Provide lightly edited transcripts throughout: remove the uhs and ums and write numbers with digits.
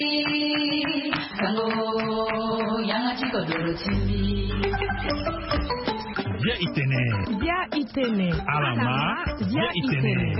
Via Itene. Alama. Via Itene.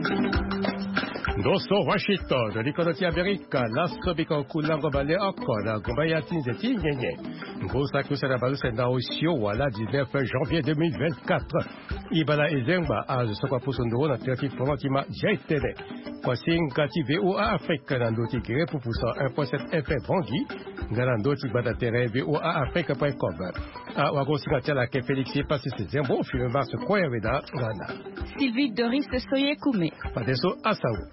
Dosso Washington, l'Iconoti America, l'Astrobika Kulango Bale Okona, Gombayatin Zeti Nyenye. Ngosa Kusana Balusa Naosio, Wala, 19 janvier 2024. Ibala Ezemba, à Sokwa Pusundo, na Terti Formatima, Jaitene. Kwasing Kati VOA Afrique, Nandoti Gere, Pupusa 1.7 FM Vangi, Galandoti Badatere, VOA Afrique.com. A Wagosika Tiala Ke Félix, passé ses zembos, film Mars Koyaveda, Ghana. Sylvie Doris Soye Koumé. Padeso Asaou.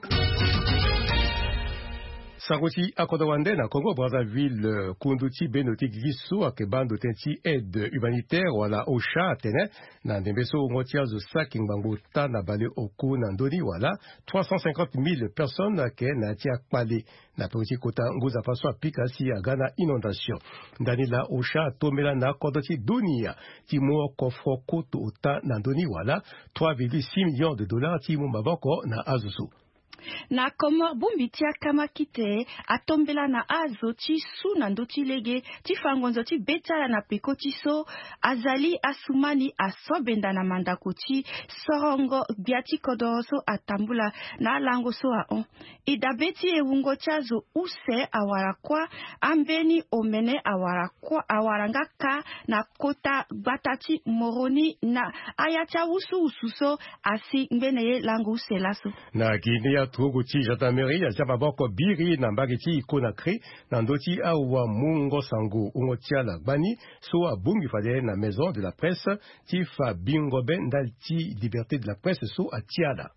Saroti Akodawande na Congo Brazzaville Kunduti Benoti Gisu akebando tenti aide humanitaire wala Ocha tene na ndembeso ngotia zo saking bangota na bale oku na ndoni wala 350,000 personnes ke na tia kpale na petit kota nguza faso apika si agana inondation ndani la Ocha tomela na kodoti dunia timo kofro koto ota na ndoni wala 3,6 millions de dollars timo maboko na azusu. Na Komor Bumbitia Kamakite atombela na azo ti su na ndoti lege ti fangonzo ti betala na peko ti so azali asumani asobenda na mandako ti sorongo biati kodoroso atambula na lango so a on idabeti ewungo chazo use awarakwa ambeni omene awaranga ka na kota batati moroni na ayacha ususo asi ngbeneye lango use laso na Guinea Toguti Jatameri ya Zababoko Biri na Mbagiti Konakri na ndoti awa Mungo Sango Ungotiala Bani so abungi fade na maison de la presse Tifa Bingobe Ndalti Liberté de la presse so atiala.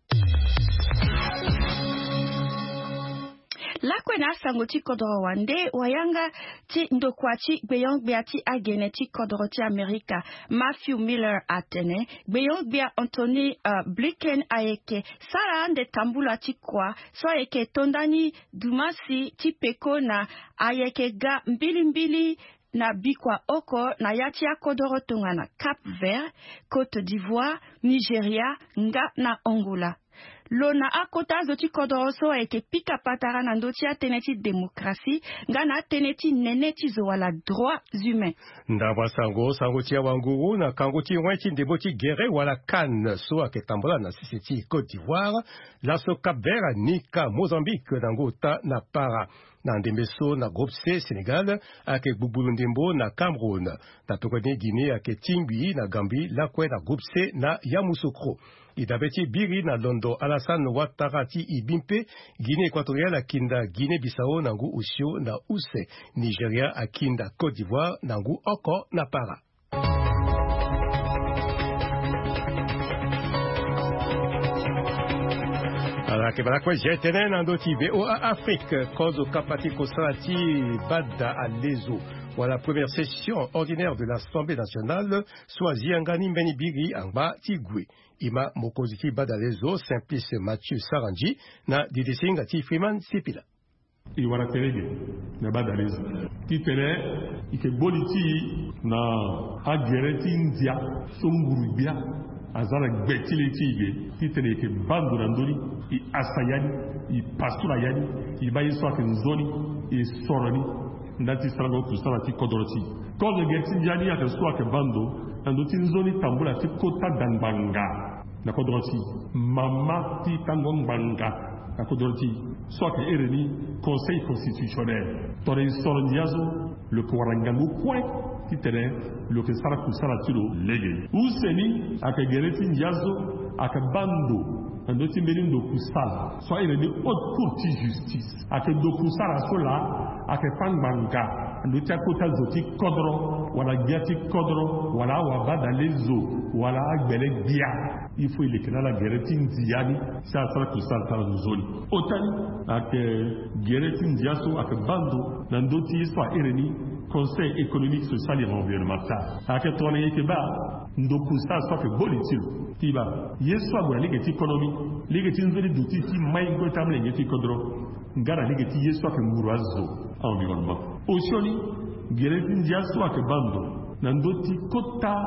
Lakwena sango ti kodoro wande wayanga ti ndokwachi gbeyong bia ti agene ti kodoro ti Amerika Matthew Miller atene gbeyong bia Anthony Blinken ayeke sara ande tambula ti kwa so ayeke tondani dumasi ti peko na ayeke ga mbili na bikwa oko na yati akodoro tonga na Cap Vert, Côte d'Ivoire, Nigeria, nga na Angola. Lona akota zoti kodoroso eke pika patara na ndoti ateneti demokrasi ngana ateneti neneti zo wala droits humains. Ndaba sango tia wanguru na kangoti wenti ndeboti gere wala kan so aketambola na siseti Côte d'Ivoire, laso Cap Vert, Nika, Mozambique nangota na para. Na ndembeso na groupe C Sénégal ake Bouboulou Ndembo na Cameroun na tokone Guinée ake Tingui na Gambie lakwe na groupe C na Yamoussoukro idabeti Biri na Londo Alassane Ouattara ti Ibimpe Guinée équatoriale akinda Guinée Bissau nangu Usio na Use Nigeria akinda Côte d'Ivoire nangu Oko na Para. Kebala kwa jetene na ndoti VOA Afrique kozo kapati kosati bada alezo ou la première session ordinaire de l'Assemblée nationale soit Ziangani Benibiri Angba Tigwe ima mokoziti bada alezo Simplice Mathieu Saranji na didisinga ti Freeman Sipila iwara terege na bada alezo kitene ike boliti na agereti ndia songurubia azara gbetile tige kitene ke bando na ndoni i asayani i pasura yani i bayi so akinzoni i soroni ndati sango kusala ti kodoroti kodo geti yani ake so ake bando ndoti nzoni tambula ti kota dangbanga na kodoroti mama ti tangongbanga na kodoroti so ake ereni conseil constitutionnel tore sorondiazo le kwarangangu kwe kitene lo ke sara kusala tilo lege useni ake gereti njazo ake bando ndoti mbeni ndo kusala so ereni haute cour de justice ake do kusala sola ake pangbanga ndoti akota zoti kodro wala giati kodro wala wabada lezo wala agbele bia il faut il ekena la gereti nziani sa sara kusala tala nzoni otani ake gereti nziaso ake bando ndoti so ereni Conseil économique, social et environnemental. À quel tourne yeke ba ndoku sa so ke bolitil tiba yeso agora ligeti économie ligeti nzeli duti ti mai ko tamle ngeti kodro ngara ligeti yeso ke murazo environnement. Oshoni gereti ndia so ke bando nandoti kota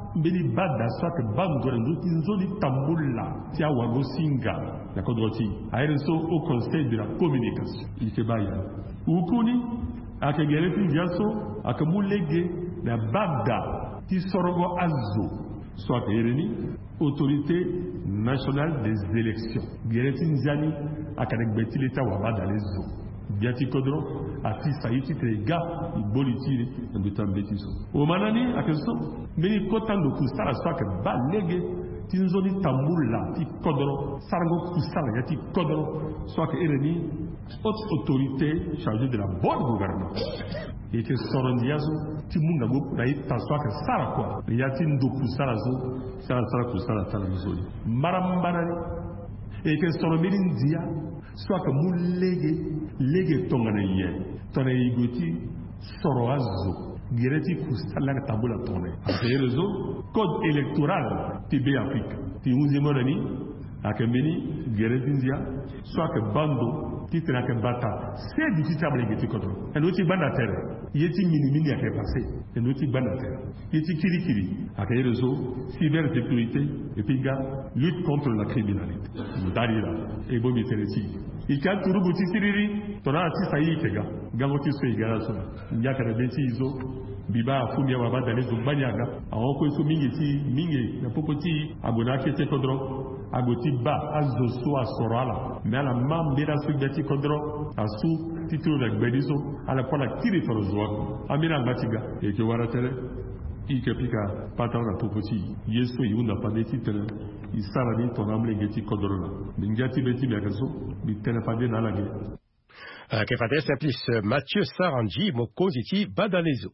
mbeli bada swat bandore nduti nzoli tambula tia wago singa la kodroti ayereso au conseil de la communication ikebaya ukuni akegereti jaso akabulege na bada ti sorogo azo soit ereni autorité nationale des élections gereti nzani akanek beti leta wabada lezo biati kodro ati saiti trega ibolitire ndutam betiso o manani akeso meni kotando kusala swake balege tinzoni tambula ti kodro sargo kusala yati kodro swake ereni haute autorité chargée de la bonne gouvernance et que sorondiazo ti munga go na ita swake sara kwa yati ndo kusala zo sara kusala tanzoni marambana et que soromiri ndia swake lege tongana ye tona igoti soroazo gireti kusala ka tabula tone c'est réseau code électoral TB Afrique ti unzimorani akembeni gireti ndia swake bando titana ke bata c'est du titable geti kodro enoti banda terre yeti mini ake passé enoti banda terre yeti kirikiri ake réseau cybersécurité et puis lutte contre la criminalité darira et bomi teresi ika turubu tisiriri tona ati sayi tega gangoti so igara so nyaka na beti izo biba afumia wabada lezo banyaga awoko iso mingi na pokoti agona kete kodro agoti ba azo so asorala mais ala mambera so beti kodro asu titulu na gbediso ala kwa tiri torozwa amira ngatiga e ke waratere ike pika pata na pokoti yeso yunda padeti tere isara ni tonamle ngeti kodro na ngati beti bekaso bitene pade na lage ke fate simplice Mathieu Sarangi mokoziti badalezo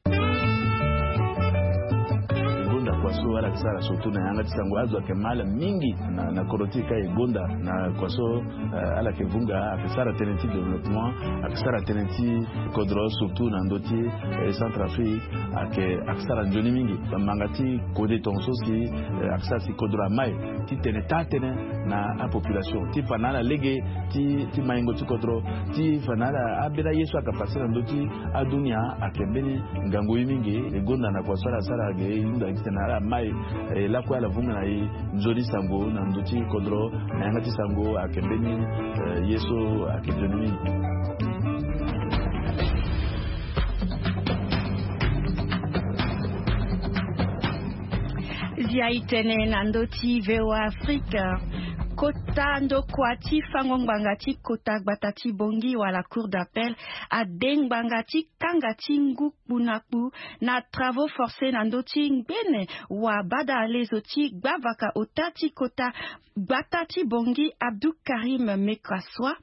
kwaso wala kisara sotu na yanga tisango azo akemala mingi na korotika egonda na kwaso ala kevunga akisara tenenti développement akisara tenenti kodro surtout na ndoti Centrafrique akisara njoni mingi mangati kode tonso si akisara si kodro mai ti tenetane na a population ti fanala lege ti maingo ti kodro ti fanala abira yesu akapasira ndoti adunia akembeni ngango mingi egonda na kwaso ala sara ge inda kitana mai la kwa la vunga na nzoli sango na nduti kodro na ngati sango akembeni yeso akejoni zia itene na ndoti vewa Afrika kota ndo kwati fangong bangati kota batati bongi wala cour d'appel a deng bangati kangati nguk bunaku na travaux forcés na ndoti ngbene wa bada lezoti gbavaka otati kota batati bongi Abdou Karim Mekaswa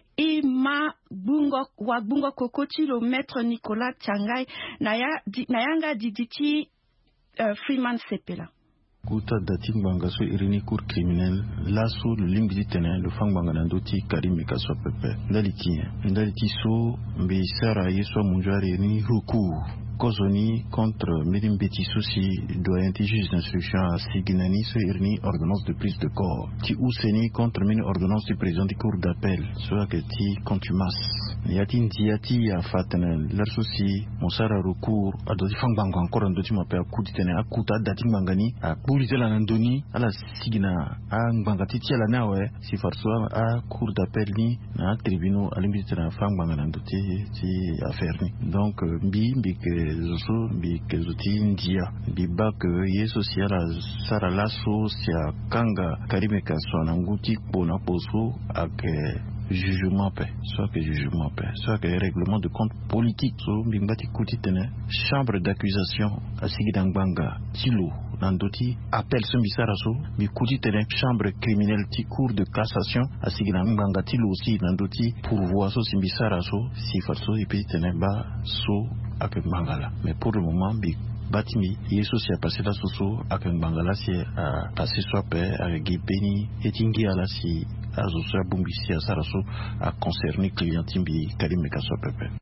ima bungo kokoti lo maître Nicolas Tchangai nayanga diditi Freeman Sepela Kuta dating bangaso irini cour criminel laso le limbi tene le fang bangana ndoti Karim Mekaswa pepe ndaliti so mbi sara yeso munjari ni recours Kozoni contre Médim Betty Souci doyen juge d'instruction à Siginani sur une ordonnance de prise de corps. Ti Ouseni contre une ordonnance du président du cour d'appel. Soit que ti contumace. Yatin diati a fatene leur souci monsara recours a doti fangbang encore un doti m'appelle kutitene a kuta dating mangani a bulite la nandoni a la Sigina a ngangati ti la nawe si farso a cour d'appel ni na tribunal a limite na fangbang doti ti affaire ni. Donc mbi que zoso bi kezuti ndia bi bak ye social sara laso sia kanga Karim Mekaswa na nguti bona poso ak jugement paix soit que jugement paix soit que règlement de compte politique so bimbati kuti tene chambre d'accusation asigidang banga tilo nandoti appel sombisara so bi kuti tene chambre criminelle ti cour de cassation asigidang banga tilo aussi nandoti pourvoi so simbisara so si farso ipi tene ba so ak Bangala. Mais pour le moment, Batimi, Yeso s'est passé la soso, ak Bangala s'est passé soit paix, avec Gipeni, et Tingi à la si, à Zosa Bumbisi, à Saraso, a concerné client Timbi, Karim Mekaswa Pepe.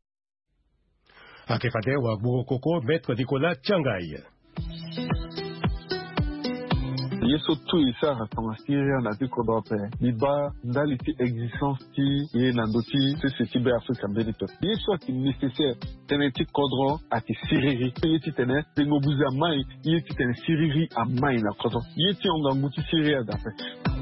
Akefade wa Burokoko, maître Nicolas Tchangai. yeso tu isa kama Syria na tikodope liba ndali ti existence ti ye na ndoti se tibe Afrika benito yeso ki nécessaire teneti kodro ati siriri yeti tene tengo buza mai yeti tene siriri a mai na kodro yeti onga muti Syria dape.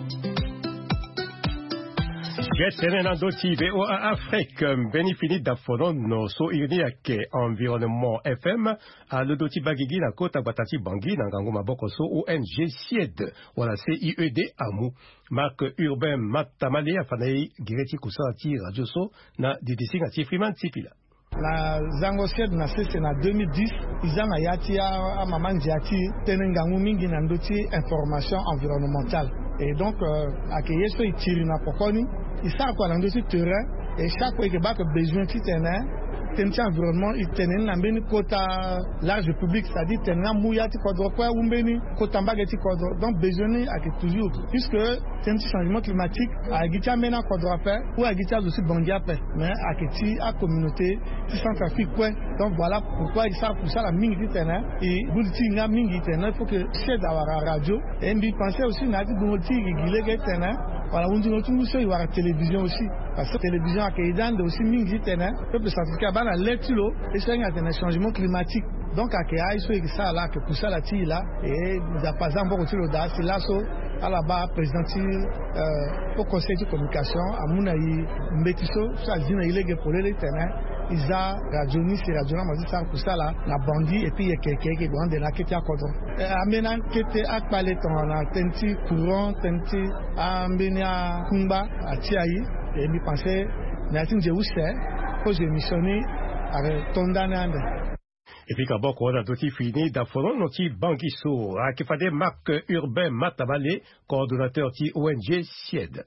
Getene na doti VOA Afrique benefini da fonon no so irni ake environnement FM a le doti bagigi na kota batati bangi na ngango maboko so ONG SIED wala CIED amu Marc Urbain Matamale afanai gireti kusati radio so na DDC ngati Freeman Tipila. La zango SIED na sese na 2010 izana yati a mamanji yati tenengangu mingi na ndoti information environnementale et donc accueillir so itiri na pokoni isa kwa na ndoti terrain et chaque fois que ba que besoin ti tenait temti environnement il tenait na mbeni kota large public c'est-à-dire tenait mouya ti kodro kwa umbeni kota mbage ti kodro donc besoin a que toujours puisque temti changement climatique a gitia mena kodro pa ou a gitia aussi bandia pa mais a que ti a communauté ti Centrafrique quoi donc voilà pourquoi il ça pour ça la mingi ti tenait et bulti nga mingi tenait faut que c'est d'avoir radio et mbi penser aussi na ti goti gile ke tenait voilà on dit notre monsieur il y aura télévision aussi parce que télévision a kaidan aussi mingi tenait peuple centrafricain ba na letulo et c'est un changement climatique donc à que aïso et ça là que pour ça la ti là et nous a pas encore au là c'est là so à la bas président au conseil de communication à Mounaï Mbetiso ça dit il est pour les terrain Isa radioni si radiona mazi ça pour ça là la bandit et puis il y a quelqu'un qui doit de la qui t'a cordon amena qui était à parler ton la tenti courant tenti ambenia kumba à Tiaï et lui penser n'atin je sais que j'ai missionné avec Tondanande. Et puis quand on a d'autres fini d'afforon noti bangiso a qui fait des Marc Urbain Matamale coordonnateur ti ONG SIED.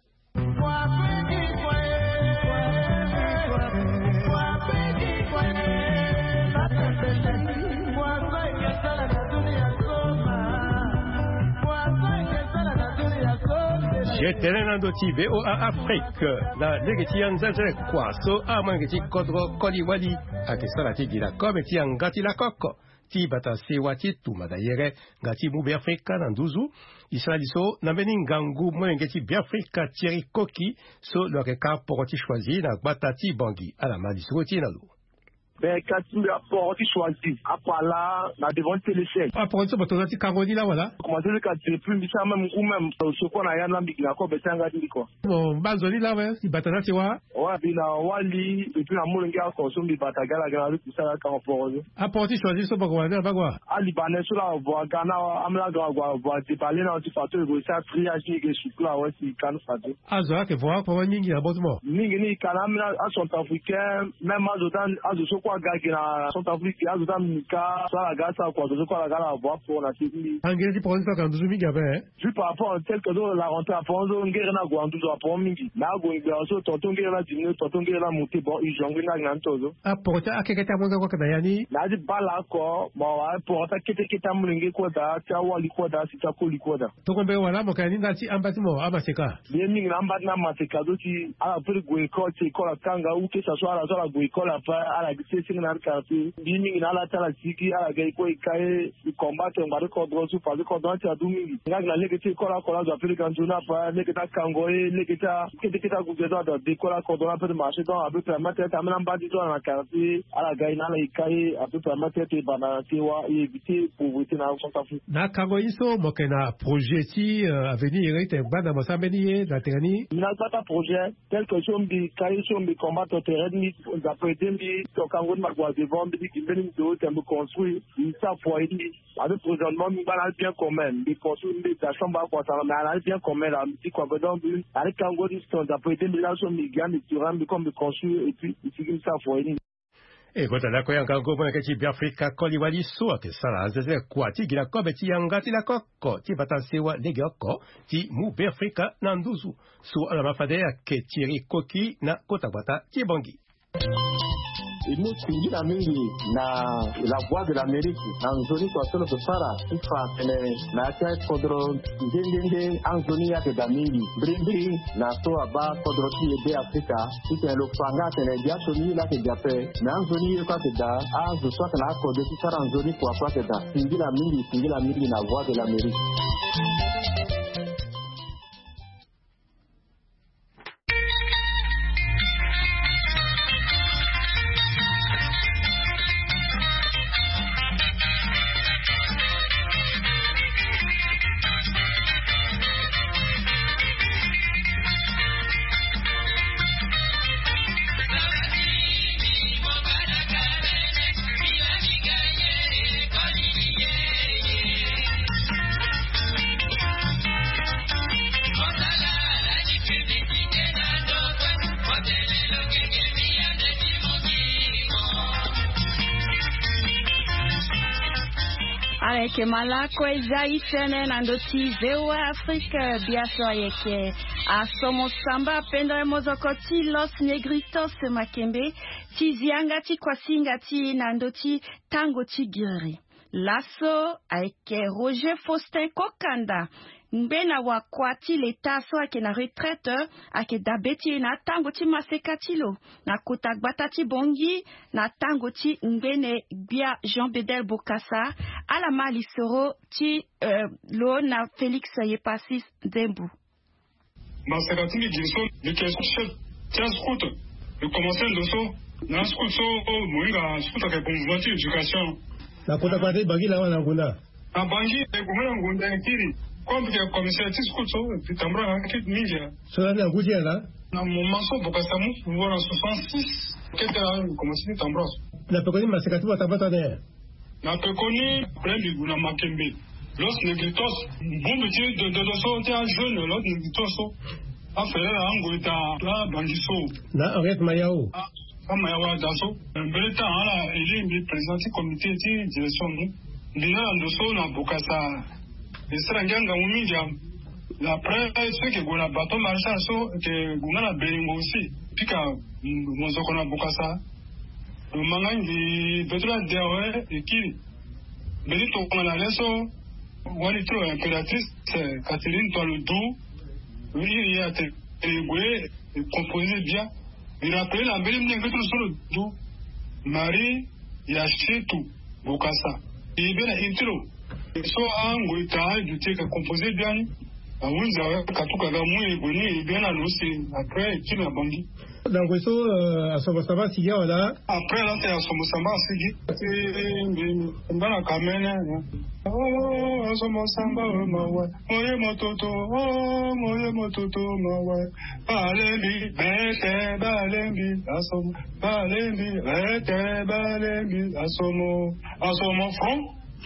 Jetene na doti VOA Afrique na legeti anzaze kwa so amangeti kodro koliwali akesala ti gila comme ti angati la koko ti bata sewati tuma da yere ngati mu be Afrika na nduzu Israeli so na beni ngangu mwengeti be Afrika tiri koki so lo ka poroti choisi na batati bangi ala mali soti na lu. Ben, quand tu as porté choisi, après là, la devant téléphone. Après ça, tu as dit Cangoni là, voilà. Comment dire quand tu es plus ça même ou même ce qu'on a yann l'ambique là, quoi, ben ça engage quoi. Bon, Bazoli là, ouais, si batana tu vois. Ouais, puis là, Wali, et puis la moulinga consomme des batagas la gare tout ça là quand on porte. Apporter choisi ça pour quoi, quoi. À Libanais sur la voie Ghana, amla voie déballer dans du facteur de ça triage ni que sous là ouais si can fatou. Ah ça que voir pour mingi abonnement. Mingi ni kanam à son africain, même à d'autant à de quoi gagner na Centrafrique à d'autant mika ça la gare ça quoi de quoi la gare voir pour la TV. Engrais du produit quand nous mingi avait. Juste par rapport à tel que la rentrée à Ponzo ngere na gwandu zo pour mingi. Na go ngero tonton ngere na dîner tonton ngere na monter bon ils jongle na ngantozo. Apporter à quelqu'un monga quoi que yani. Na di bala ko bon apporter kete mulinge ko da ta wali ko da si ta ko liko da. To ko be wala mo kani ndati ambatimo amaseka. Bien mingi na mbat na maseka do ti ala per go ko ti ko la tanga ou que ça soit la go ko la pa ala gise sing na quartier. Bien mingi na la tala siki ala ga ko ikae combattre ngare ko do su fa ko do ti adu mingi. Nga na leke ti ko la zo apeli kanjuna pa leke ta kangoe leke ta go do de ko la ko do pe marché donc a peu permettre ta mena mbadi do na quartier ala ga ina la ikae a peu permettre te bana ti wa éviter pauvreté na Centrafrique. Na kangoe so mo kena projet ti avenir ite bana mo sambeni na terani. Na pas projet tel que son bi kai son bi combattre terrain ni d'après dembi to kangoe ma quoi devant bi qui beni do tembo construire ça foi ni avec présentement mi bana bien commun bi construire bi da chambre quoi ça na bien commun la mi quoi donc avec kangoe ni son d'après dembi là son mi gagne terrain bi comme construire et puis il ça foi ni. E kota la koyanga ngoma ke ti Afrika koliwali so ke sala zeze kwa ti gila ko be ti yangati la kokko ti batansewa lege okko ti mu be Afrika na nduzu so ala mafade ke tiri koki na kota bata ti bangi. inu tingira mingi na la voix de l'Amérique anzoni kwa solo kusara ifa kene na cha kodro ndende anzoni yake da mingi brimbri na so aba kodro ti ebe Afrika ite lo panga kene dia so ni la ke jape na anzoni kwa ke da azu so kana kodro ti sara anzoni kwa ke da tingira mingi na voix de l'Amérique. Ke malako ezaitene nandoti zewa Afrika biashara yake asomo samba penda mozokoti los negritos makembe tizianga ti kwasinga ti nandoti tango tigiri lasso aike Roger Faustin Kokanda mbena wakwati leta so ake na retraite ake dabeti na tango ti masekatilo na kotagbata ti bongi na tango ti mbene bia Jean Bedel Bokassa ala mali soro ti lo na Félix Yepasis Dembu. Masekatili giso de question tiens scout de commencer le so na scout so moinga scout ake mouvement éducation na kotagbata bangi la wana ngunda a bangi e kumana ngunda kiri comme que commissaire tiskuto pitambra kit ninja cela n'a goûté là na mon maso Bokassa mu voilà 66 qu'était commencé pitambra na pekoni masekati batabata ne na pekoni plein na makembe los negritos bon métier de sortir un jeune los negritos a fait la angolita la bangiso na arrête mayao mayao daso beleta ala ele mi président comité de direction ndina ndoso na Bokassa Esranganga uminja la presse que gona bateau marchand so que gona na belingo aussi pika mozoko na Bokassa le mangangi betra dewe ekiri belito kona leso wani tro impératrice Catherine Toiledo oui ya te egwe composé bien il rappelle la belle mne vetro solo do Marie ya Chetu Bokassa et bien intro so ango ita du te ka composé bien awunza katuka ga mu egoni bien na losi après tu na bangi donc so asomo samba sigia wala après là c'est asomo samba sigi mbana kamene oh asomo samba mawa moye mototo mawa balembi bete balembi asomo balembi bete balembi asomo front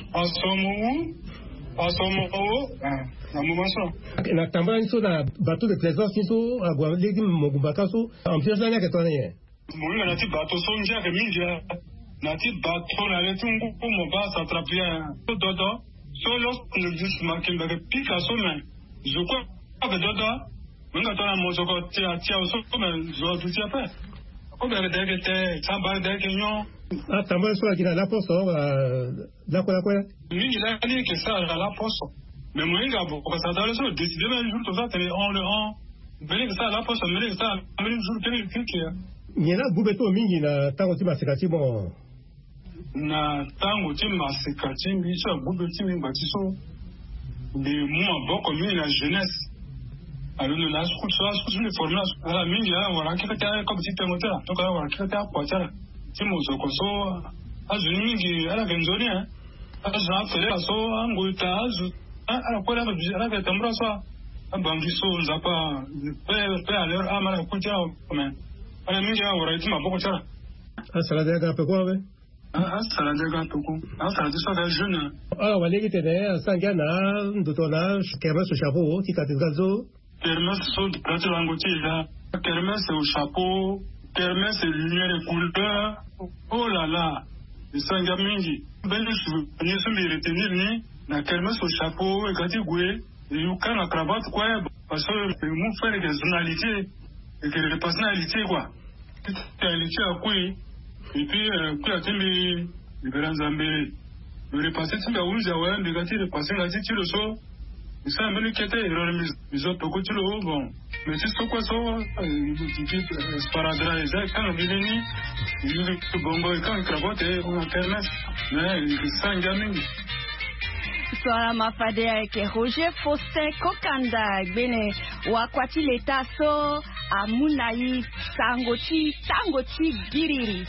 asomo na mouvement na tambara niso na bateau de trésor niso agwa legi mogubaka so ambiance na ke tone moinga na ti bateau so nja ke minja na ti bateau na le tungu mo ba s'attrapia dodo so los le dis makemba ke pika so men je crois que dodo moinga tona mozoko ti atia so men zo tu ti apa ko be de ke samba de ke nyo tambara so akina la poso la kwa mingi la ali ke sa la poso mais moi il a beaucoup ça dans le jour décider un jour tout ça télé on le on venez que ça la poste venez que ça un jour télé qui ni na bubeto mingi na tango ti masekati bon na tango ti masekati mi so bubeti mi batiso de moi beaucoup mingi la jeunesse alors la school les formations ala mingi là voilà qui était comme si tu moteur donc là voilà qui était à poitar ti mo so koso a jeune mingi ala genzoni hein a jeune fait so angolta alors quoi là avec tambra ça bangiso nzapa pe alors amara kuja comme ala mingi ora itima boko chara asala daga pe ko be asala daga to ko asala de ça jeune wale ki tene sangana ndotona kermes au chapeau ti katingazo kermes so de prato angoti là kermes au chapeau kermes et lumière et couleur oh là là sanga mingi belle souvenir se me retenir ni na kermes au chapeau et gati gwe yuka na cravate quoi parce que mon frère des journalités et que les personnalités quoi personnalité à quoi Et puis, Kouateli, le grand Zambé, le repassé, tu l'as ouvert, ouais, le gâté, le passé, la dit, tu le sors. Ça, mais le quête, ils ont beaucoup de l'eau, bon. Mais c'est ce quoi ça, sparadra, et ça, quand on vient, il bongo, et quand il cravote, on internet, mais il s'en gagne. Swala mafade avec Roger Faustin Kokanda bene wakwati leta so amunai tangoti giriri.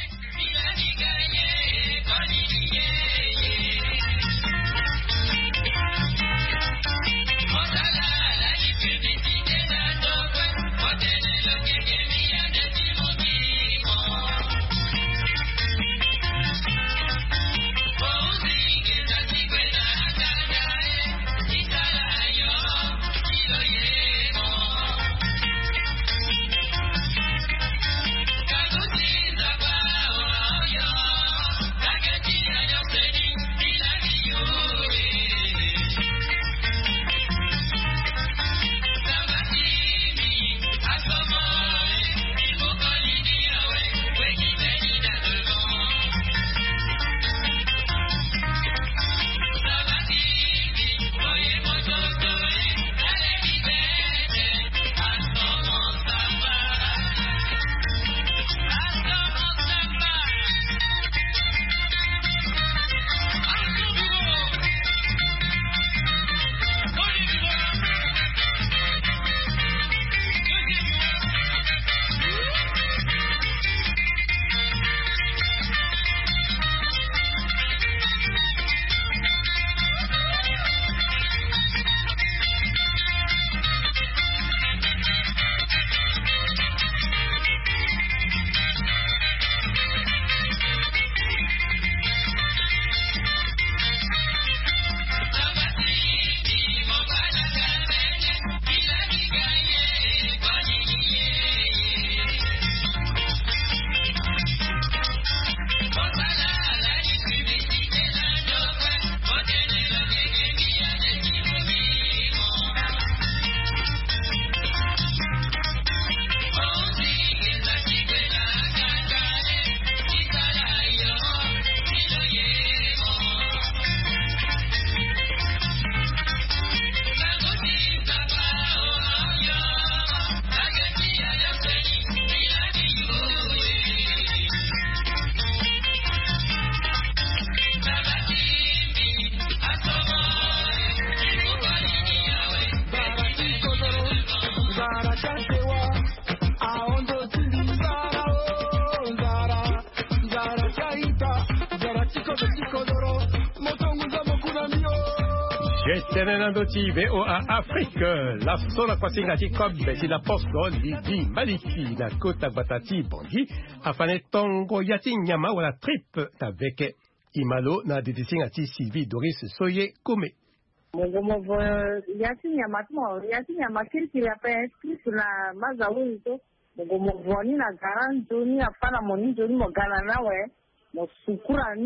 Tenenandoti VOA Afrique, la sola kwasingati kobe si la posto lidi maliki na kota batati bongi afane tongo yati nyama wala trip na veke imalo na didisingati Sylvie Doris Soye Kome. Mongomovo yati nyama kiri apa inscrit sur la mazawu ito mongomovo ni na garanto ni afana moni joni mo galana we mo sukura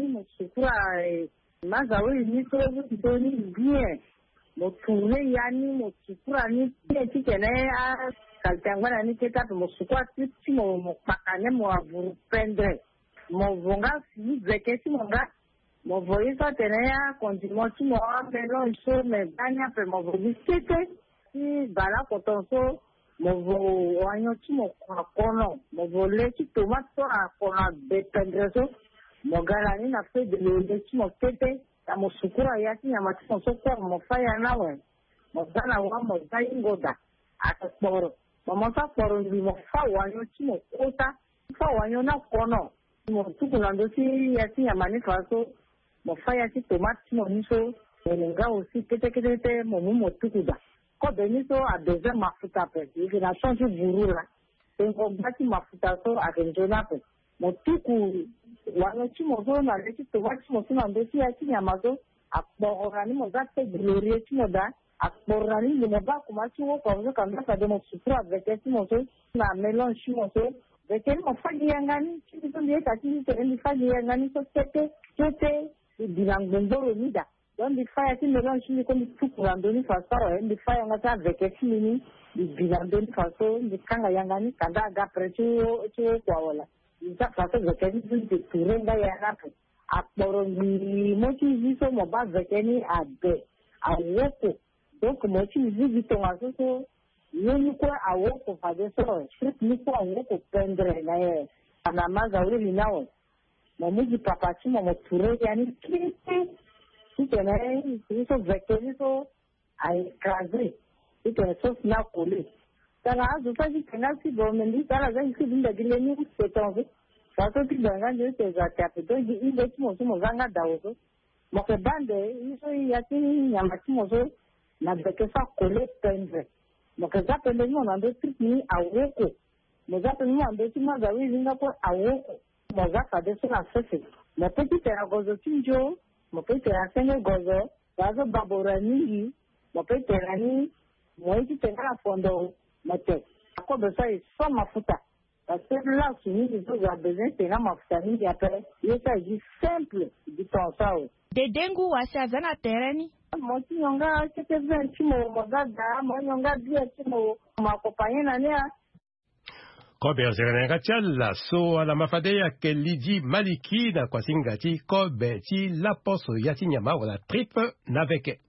mazawu ni to ni bien motune yani motsukura ni tikene a kaltangwana ni keta mosukwa titi mo pakane mo avuru pendre mo vonga si vekesi monga mo voisa tenea continuo ti mo amelo iso me banya pe mo visite si bala kotonso mo vo wanyo ti mo kono mo vole ti tomato a kono bependreso mo galani na fe de le ti mo tete mo sukura yati nyama ti mo sokwa mo faya nawe mo dana wa mo daingoda akporo mo sa poro ndi mo fa wanyo ti mo kota fa wanyo na kono mo tukula ndo ti yati nyama ni faso mo faya ti tomate mo niso nga aussi kete mo tukuda ko beniso a besoin mafuta pe ikina change burula tengo bati mafuta so akenjona pe mo tuku wanyo ti mo zo na le ti tomate mo so na ndo ti yati nyama so akpora ni mo za te glorie ti mo da akpora ni mo ba kuma ti wo ko zo kan da de mo supra avec ti mo so na mélange ti mo so veke mo fagi yangani ti to ndi ta ti te ndi fagi yangani so tete bilangondoro nida don di faya ti mélange ni ko mi tukula ndo ni faso ndi faya ngata avec ti ni bilando ni faso ndi kanga yangani kanda ga pre ti kwa wala Isa fasa zakani de turenga ya rapo. Akborongi mochi ziso moba zakani abe. Awoko. Donc mochi zizi tongaso so yoni kwa awoko fadeso. Shrit niko awoko pendre na ye. Anamaza wili nao. Mamuji papachi mo ture yani kiti. Kitene ziso zakani so aikaze. Kitene so na kole. Tala azu faji kenasi bomendi tala za isi binda gileni setonze. Sato ti danga je te za tape do ji ile ti mo so zanga dawo. Mo ke bande iso yati nyama ti mo so na beke fa kole pendre. Mo ke za pende mo na ndo trip ni awoko. Mo za pende mo ndo ti ma za wi linga ko awoko. Mo za ka de so na sese. Mo pe ti te agozo tinjo, mo pe te asenge gozo, bazo babora ni, mo pe te rani, mo ti te na fondo. Mate, ako besa so mafuta. Parce que là, si nous avons besoin de la mafuta, nous appelle, il s'agit simple du pensao. De dengu wasazana tereni. Moi, si on a quelque chose qui me regarde, moi, on a bien qui m'accompagne l'année. Kobe Zeranga Tiala, so ala mafadea ke Lidi Maliki na kwa singati Kobe ti la poso yati nyama wala trip naveke.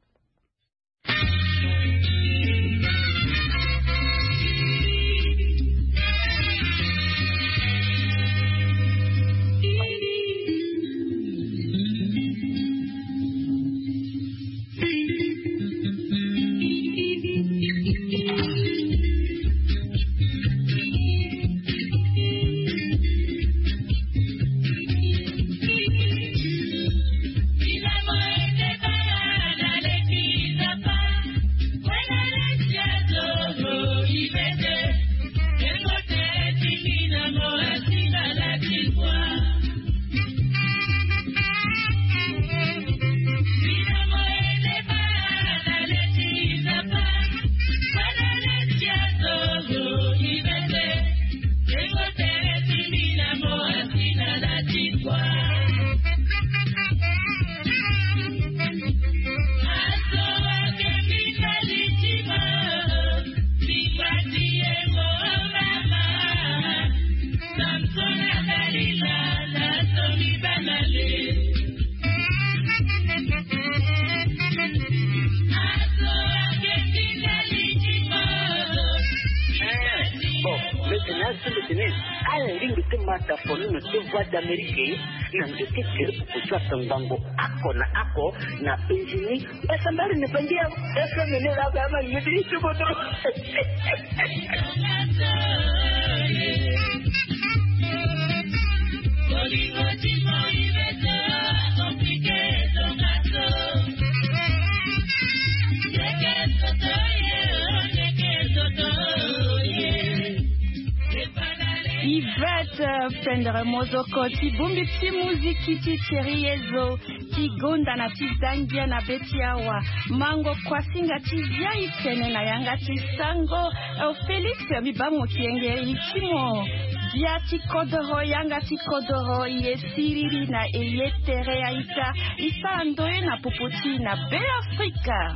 d'Amérique na ndeke kile kuchwa tangango ako na penjini basa mbali nipangia esa nene la kama nimedishi bodo Yvette Fendre Mozoko ti bumbi ti muziki ti cheriezo ti gonda na ti zangia na betiawa mango kwasinga ti via itene na yanga ti sango Felix bibango kiengeri timo via ti kodoro yanga ti kodoro ye siriri na ye tere aita isa andoye na popoti na Bel Africa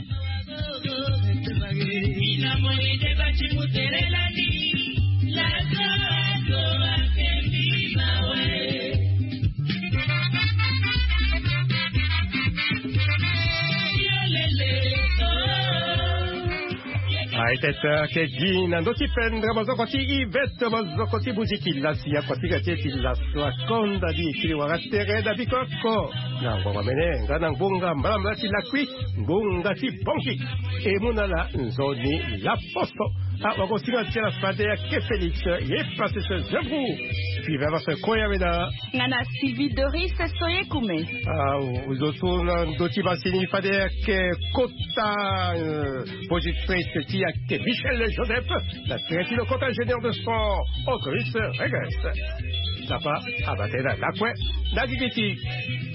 Aiteta ke gina ndo ti pendra mazoko ti Yvette mazoko ti buziki lasia kwa tiga ti laswa konda di kili waratere da bikoko na ngwa mene ngana ngunga mbala ti lakwi ngunga ti bonki e munala nzoni la posto a wako singa ti la spade ya ke Felix ye passe ce zebru puis va se koya veda ngana Sylvie Doris soye kume uzoto na ndo ti basini fade ya ke kota positrice ti ya ke Michel Joseph la traité le compte ingénieur de sport Auguste Regis Sapa abatera la kwe na gigiti